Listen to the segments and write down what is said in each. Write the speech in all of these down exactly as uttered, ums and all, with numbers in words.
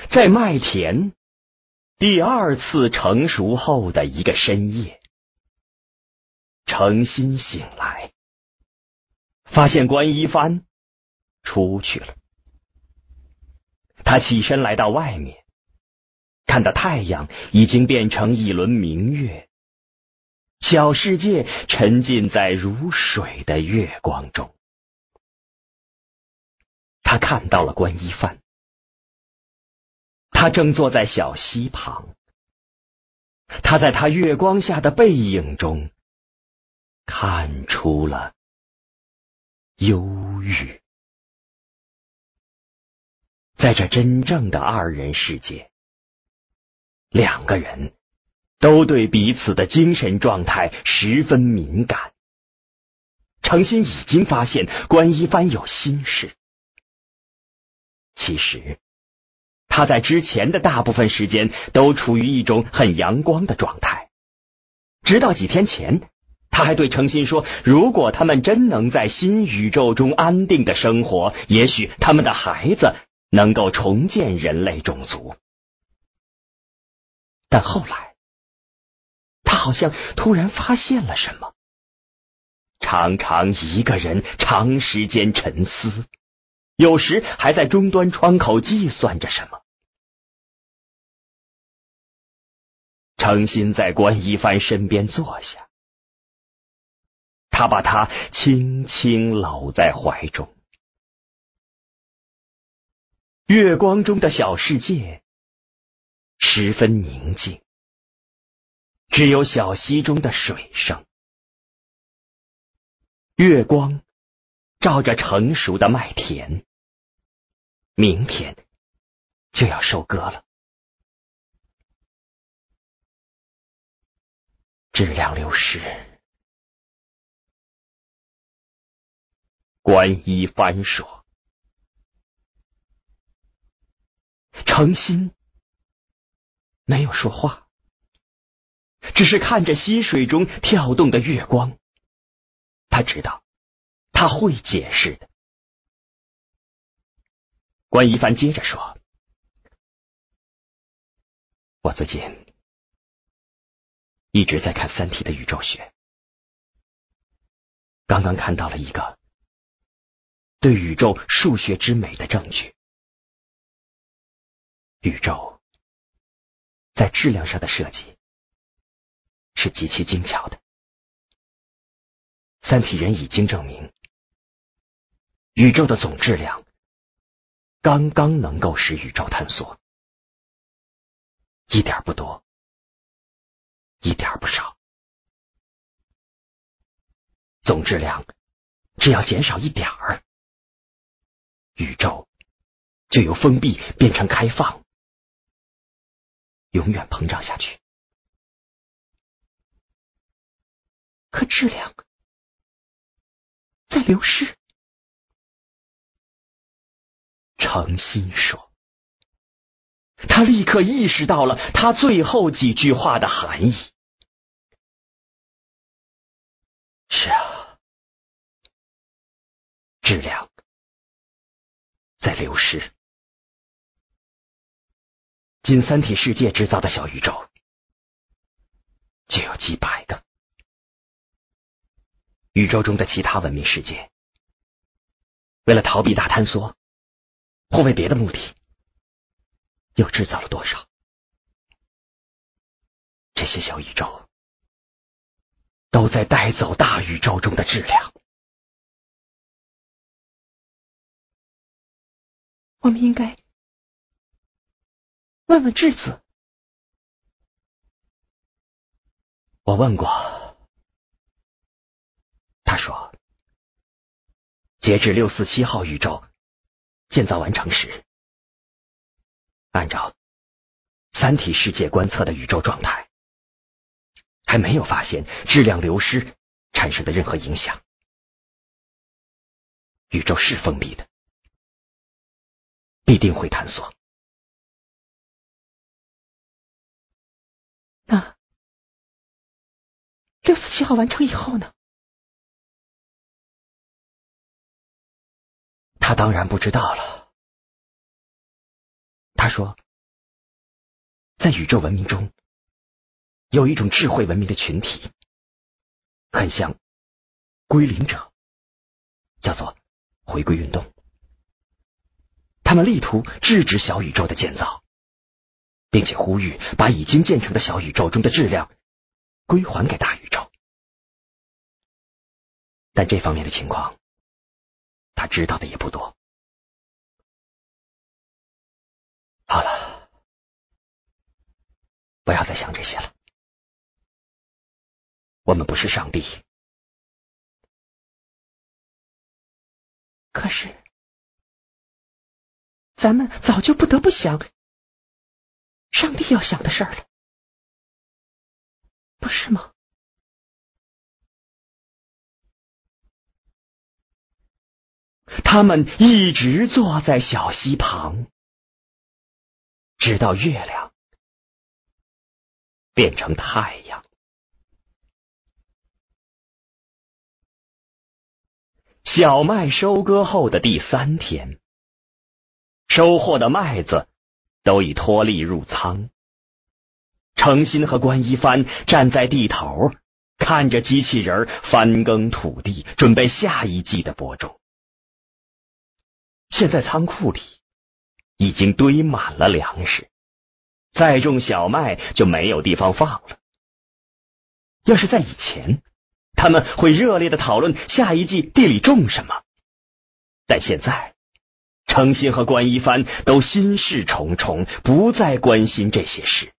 在麦田第二次成熟后的一个深夜，诚心醒来，发现关一帆出去了。他起身来到外面，看到太阳已经变成一轮明月，小世界沉浸在如水的月光中。他看到了关一帆，他正坐在小溪旁，他在他月光下的背影中看出了忧郁。在这真正的二人世界，两个人都对彼此的精神状态十分敏感。程心已经发现关一帆有心事，其实他在之前的大部分时间都处于一种很阳光的状态，直到几天前，他还对程心说，如果他们真能在新宇宙中安定的生活，也许他们的孩子能够重建人类种族。但后来他好像突然发现了什么，常常一个人长时间沉思，有时还在终端窗口计算着什么。程心在关一帆身边坐下，他把他轻轻搂在怀中。月光中的小世界十分宁静，只有小溪中的水声。月光照着成熟的麦田，明天就要收割了。质量流失。关一帆说。程心没有说话，只是看着溪水中跳动的月光。他知道他会解释的。关一帆接着说，我最近一直在看三体的宇宙学，刚刚看到了一个对宇宙数学之美的证据。宇宙在质量上的设计是极其精巧的。三体人已经证明，宇宙的总质量刚刚能够使宇宙坍缩，一点不多，一点不少。总质量只要减少一点儿，宇宙就由封闭变成开放，永远膨胀下去。可质量在流失。程心说，他立刻意识到了他最后几句话的含义。是啊，质量在流失。仅三体世界制造的小宇宙就有几百个，宇宙中的其他文明世界为了逃避大坍缩或为别的目的又制造了多少？这些小宇宙都在带走大宇宙中的质量。 我们应该问问质子。 我问过，他说，截至六四七号宇宙建造完成时，按照三体世界观测的宇宙状态，还没有发现质量流失产生的任何影响。宇宙是封闭的，必定会坍缩。 那六四七号完成以后呢？ 他当然不知道了。他说， 在宇宙文明中，有一种智慧文明的群体，很像归零者，叫做回归运动。他们力图制止小宇宙的建造，并且呼吁把已经建成的小宇宙中的质量归还给大宇宙。但这方面的情况，他知道的也不多。好了，不要再想这些了。我们不是上帝。 可是，咱们早就不得不想上帝要想的事儿了，不是吗？ 他们一直坐在小溪旁，直到月亮变成太阳。小麦收割后的第三天，收获的麦子都已脱粒入仓。程心和关一帆站在地头，看着机器人翻耕土地，准备下一季的播种。现在仓库里已经堆满了粮食，再种小麦就没有地方放了。要是在以前，他们会热烈的讨论下一季地里种什么，但现在程心和关一帆都心事重重，不再关心这些事。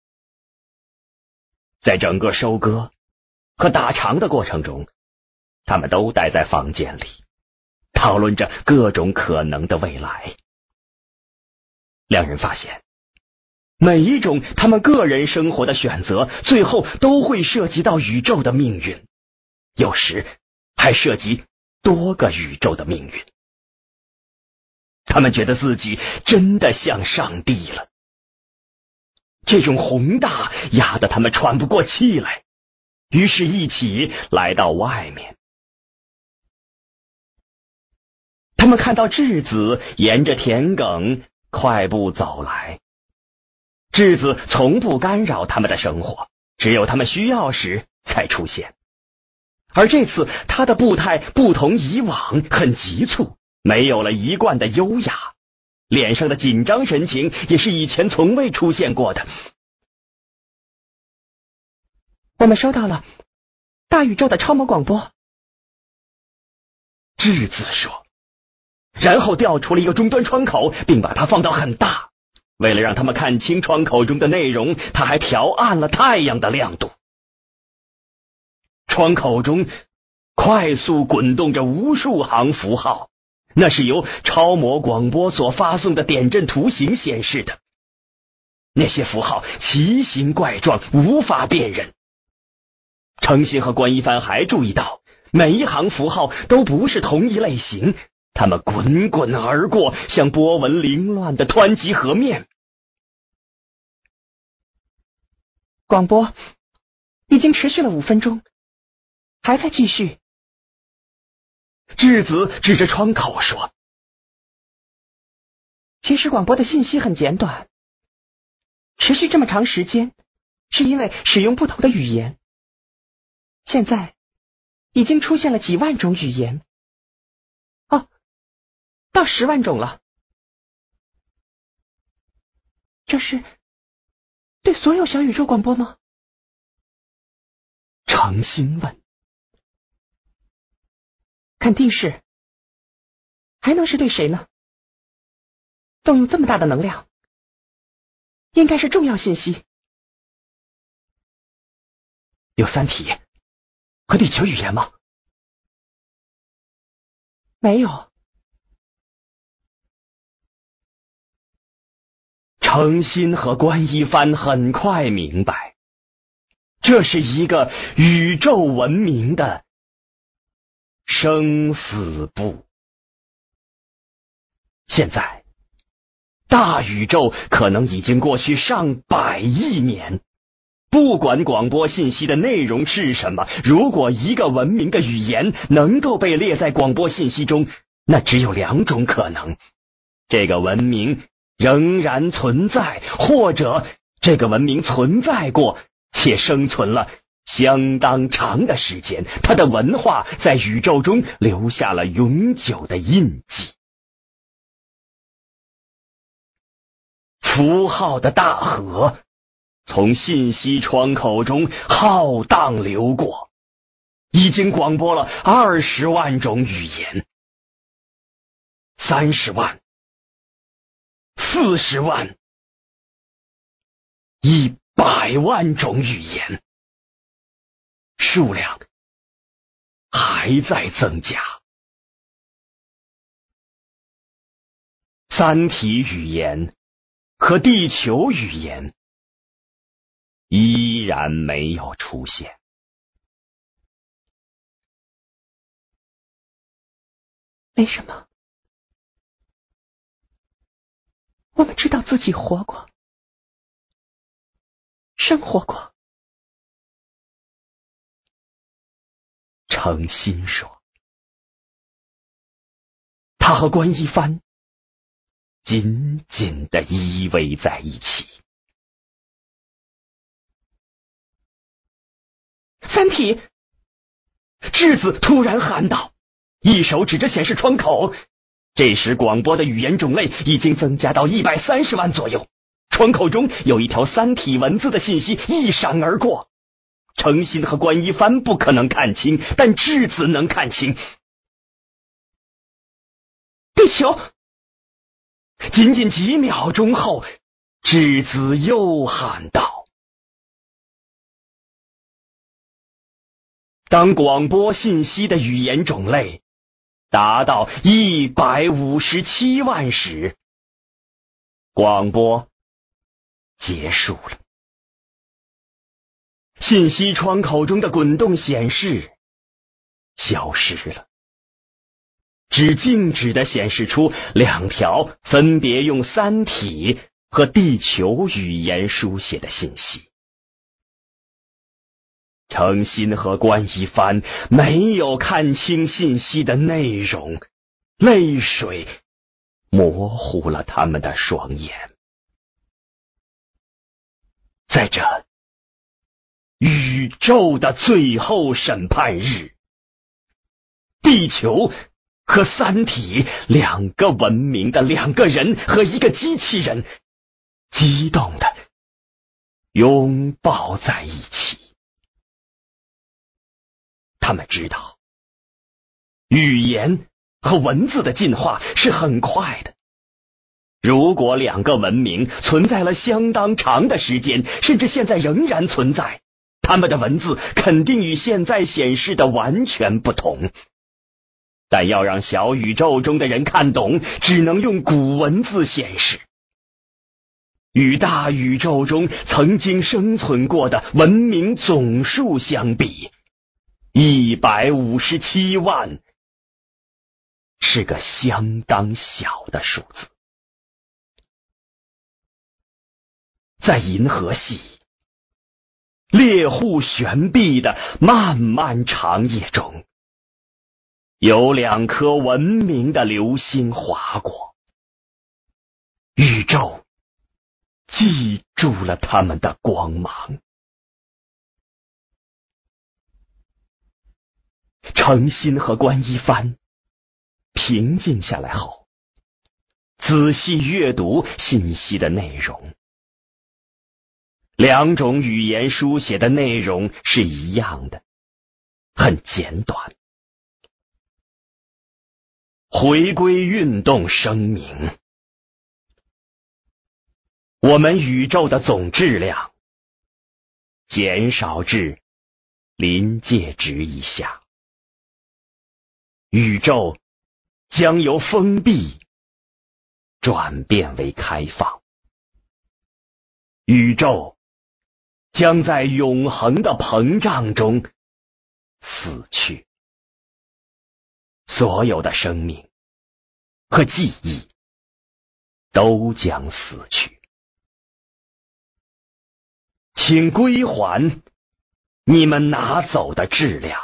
在整个收割和打场的过程中，他们都待在房间里，讨论着各种可能的未来。两人发现，每一种他们个人生活的选择，最后都会涉及到宇宙的命运，有时还涉及多个宇宙的命运。他们觉得自己真的像上帝了，这种宏大压得他们喘不过气来，于是一起来到外面。他们看到质子沿着田埂快步走来，质子从不干扰他们的生活，只有他们需要时才出现。而这次他的步态不同以往，很急促，没有了一贯的优雅，脸上的紧张神情也是以前从未出现过的。 我们收到了大宇宙的超模广播， 质子说，然后调出了一个终端窗口，并把它放到很大。为了让他们看清窗口中的内容，他还调暗了太阳的亮度。窗口中快速滚动着无数行符号，那是由超模广播所发送的点阵图形显示的。那些符号奇形怪状，无法辨认。程心和关一帆还注意到，每一行符号都不是同一类型，它们滚滚而过，像波纹凌乱的湍急河面。 广播已经持续了五分钟，还在继续。 质子指着窗口说， 其实广播的信息很简短，持续这么长时间是因为使用不同的语言，现在已经出现了几万种语言，哦，到十万种了。这是对所有小宇宙广播吗？ 程心问。 肯定是，还能是对谁呢？动用这么大的能量，应该是重要信息。 有三体和地球语言吗？ 没有。 程心和关一帆很快明白，这是一个宇宙文明的生死簿。现在，大宇宙可能已经过去上百亿年。不管广播信息的内容是什么，如果一个文明的语言能够被列在广播信息中，那只有两种可能：这个文明仍然存在，或者这个文明存在过，且生存了相当长的时间，它的文化在宇宙中留下了永久的印记。符号的大河从信息窗口中浩荡流过，已经广播了二十万种语言，三十万、四十万、一百万种语言，数量还在增加。三体语言和地球语言依然没有出现。 为什么？我们知道自己活过，生活过。 程心说，他和关一帆紧紧地依偎在一起。 三体！ 质子突然喊道，一手指着显示窗口。这时广播的语言种类已经增加到一百三十万左右，窗口中有一条三体文字的信息一闪而过。程心和关一帆不可能看清，但质子能看清。 地球！ 仅仅几秒钟后，质子又喊道。当广播信息的语言种类达到一百五十七万时，广播结束了。信息窗口中的滚动显示消失了，只静止地显示出两条分别用三体和地球语言书写的信息。程心和关一帆没有看清信息的内容，泪水模糊了他们的双眼。在这宇宙的最后审判日，地球和三体两个文明的两个人和一个机器人激动地拥抱在一起。他们知道，语言和文字的进化是很快的。如果两个文明存在了相当长的时间，甚至现在仍然存在，他们的文字肯定与现在显示的完全不同。但要让小宇宙中的人看懂，只能用古文字显示。与大宇宙中曾经生存过的文明总数相比，一百五十七万是个相当小的数字。在银河系猎户悬臂的漫漫长夜中，有两颗文明的流星划过，宇宙记住了他们的光芒。程心和关一帆平静下来后，仔细阅读信息的内容。两种语言书写的内容是一样的，很简短。回归运动声明：我们宇宙的总质量减少至临界值以下，宇宙将由封闭转变为开放，宇宙将在永恒的膨胀中死去，所有的生命和记忆都将死去。请归还你们拿走的质量，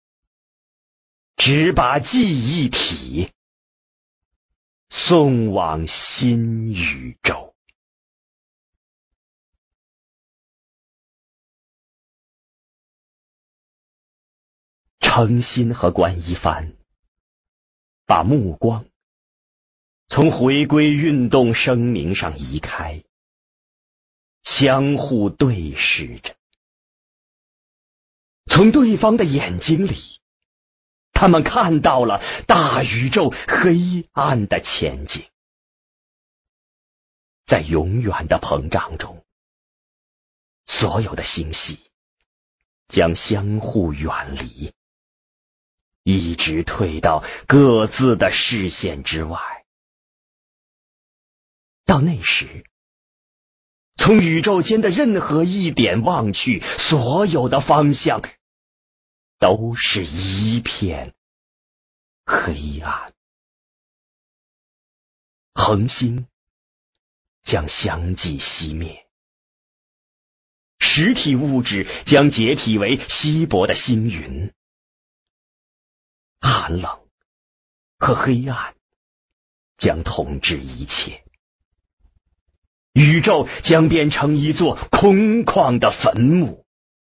只把记忆体送往新宇宙。 程心和关一帆把目光从回归运动声明上移开，相互对视着。从对方的眼睛里，他们看到了大宇宙黑暗的前景。在永远的膨胀中，所有的星系将相互远离，一直退到各自的视线之外。到那时，从宇宙间的任何一点望去，所有的方向都是一片黑暗。恒星将相继熄灭，实体物质将解体为稀薄的星云，寒冷和黑暗将统治一切，宇宙将变成一座空旷的坟墓。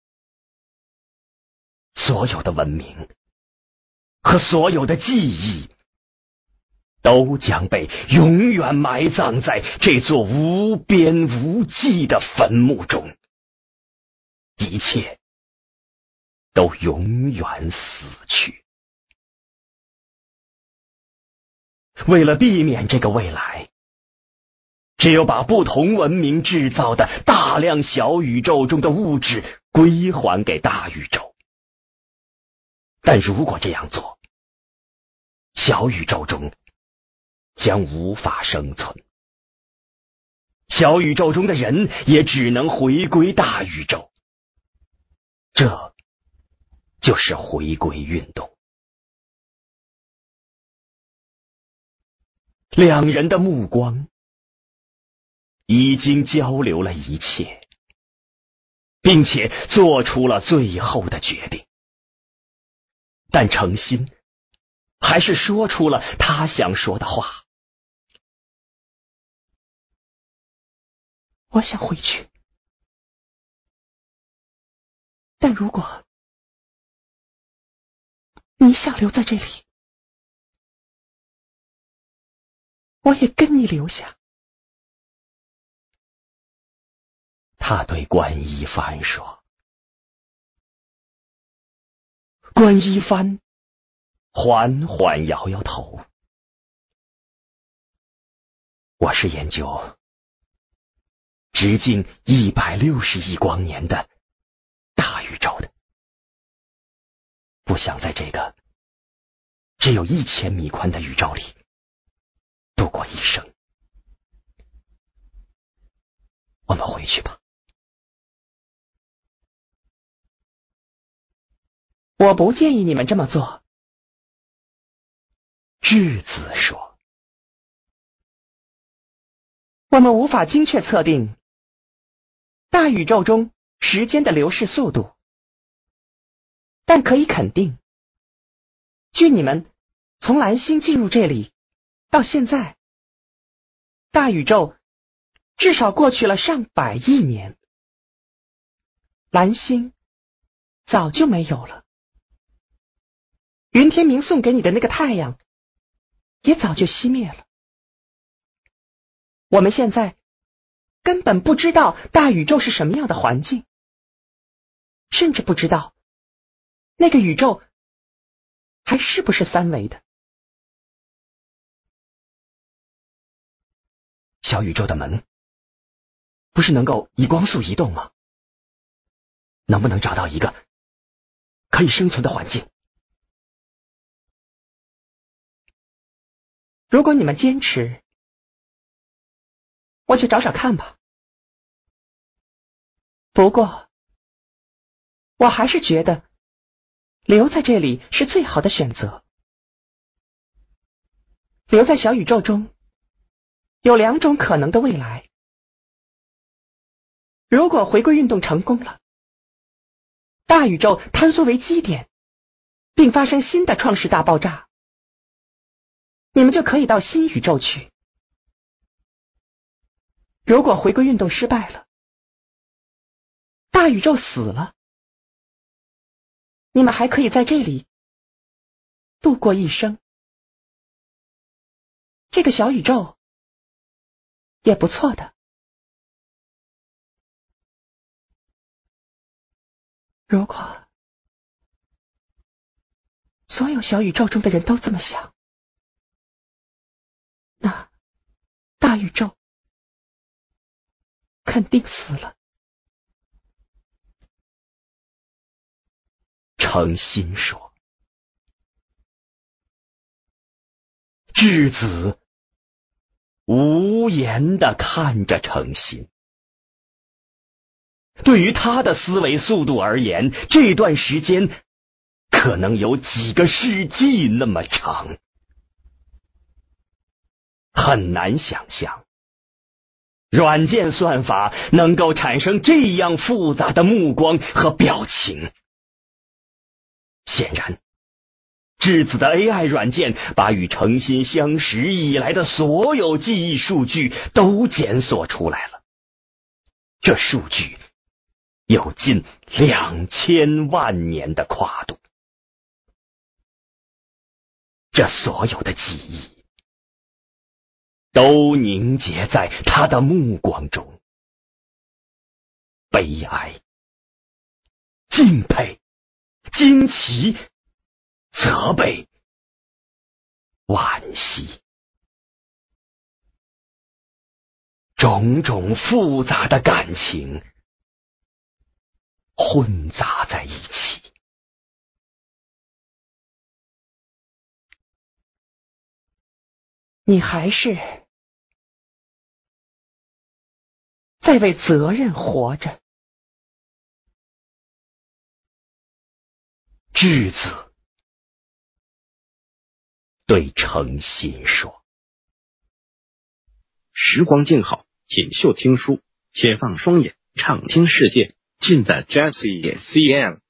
所有的文明和所有的记忆都将被永远埋葬在这座无边无际的坟墓中，一切都永远死去。为了避免这个未来，只有把不同文明制造的大量小宇宙中的物质归还给大宇宙。但如果这样做，小宇宙中将无法生存，小宇宙中的人也只能回归大宇宙。这就是回归运动。两人的目光已经交流了一切，并且做出了最后的决定。但程心还是说出了他想说的话。 我想回去，但如果你想留在这里，我也跟你留下。 他对关一帆说。关一帆缓缓摇摇头。我是研究直径一百六十亿光年的大宇宙的，不想在这个只有一千米宽的宇宙里度过一生。我们回去吧。 我不建议你们这么做。 质子说。 我们无法精确测定大宇宙中时间的流逝速度，但可以肯定，据你们从蓝星进入这里到现在，大宇宙至少过去了上百亿年，蓝星早就没有了。云天明送给你的那个太阳也早就熄灭了。我们现在根本不知道大宇宙是什么样的环境，甚至不知道那个宇宙还是不是三维的。 小宇宙的门不是能够以光速移动吗？能不能找到一个可以生存的环境？ 如果你们坚持，我就找找看吧。不过，我还是觉得留在这里是最好的选择。留在小宇宙中，有两种可能的未来。如果回归运动成功了，大宇宙坍缩为基点，并发生新的创世大爆炸，你们就可以到新宇宙去。如果回归运动失败了，大宇宙死了，你们还可以在这里度过一生。这个小宇宙也不错的。如果所有小宇宙中的人都这么想，那大宇宙肯定死了。 诚心说。质子无言地看着诚心。对于他的思维速度而言，这段时间可能有几个世纪那么长。很难想象，软件算法能够产生这样复杂的目光和表情。显然，质子的 A I 软件把与诚心相识以来的所有记忆数据都检索出来了。这数据有近两千万年的跨度。这所有的记忆都凝结在他的目光中。悲哀、敬佩、惊奇、责备、惋惜，种种复杂的感情混杂在一起。 你还是在为责任活着。 质子对诚心说。 时光静好，锦绣听书，且放双眼，畅听世界，尽在 J C C M。